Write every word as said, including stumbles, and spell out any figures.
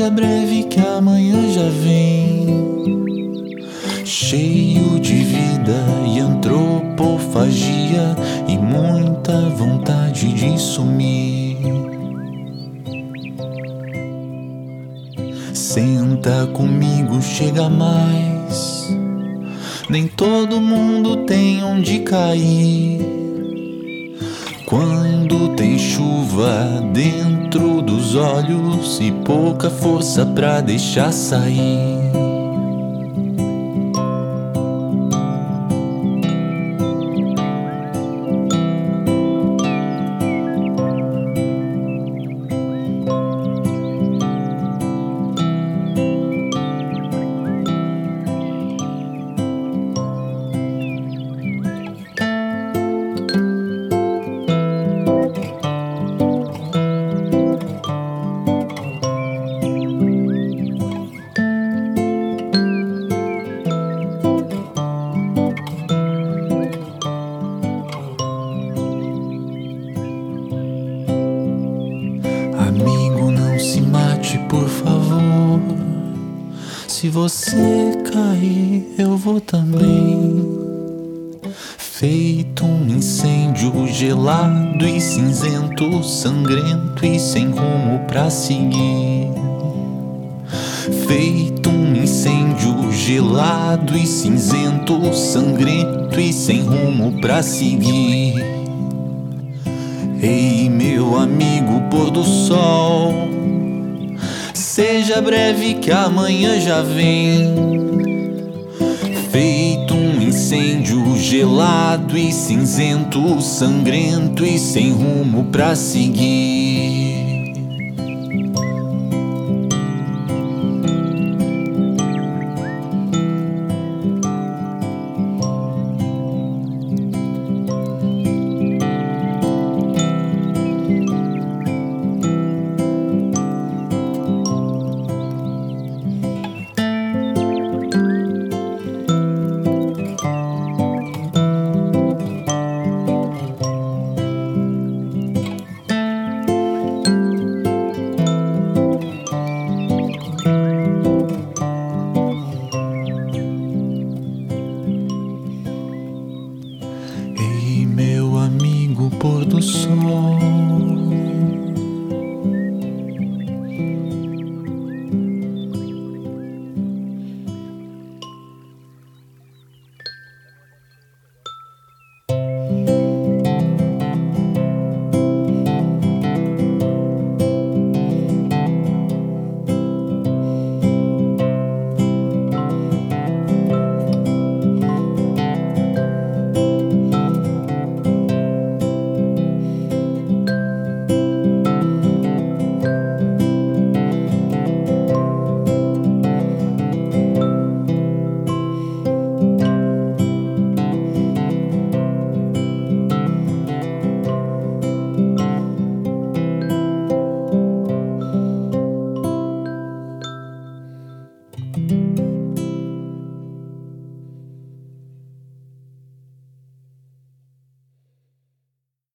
Seja breve que amanhã já vem, cheio de vida e antropofagia e muita vontade de sumir. Senta comigo, chega mais. Nem todo mundo tem onde cair. Quando tem chuva dentro dos olhos e pouca força pra deixar sair. Amigo, não se mate, por favor. Se você cair, eu vou também. Feito um incêndio gelado e cinzento, sangrento e sem rumo pra seguir. Feito um incêndio gelado e cinzento, sangrento e sem rumo pra seguir. Ei, meu amigo pôr do sol, seja breve que amanhã já vem. Feito um incêndio gelado e cinzento, sangrento e sem rumo pra seguir.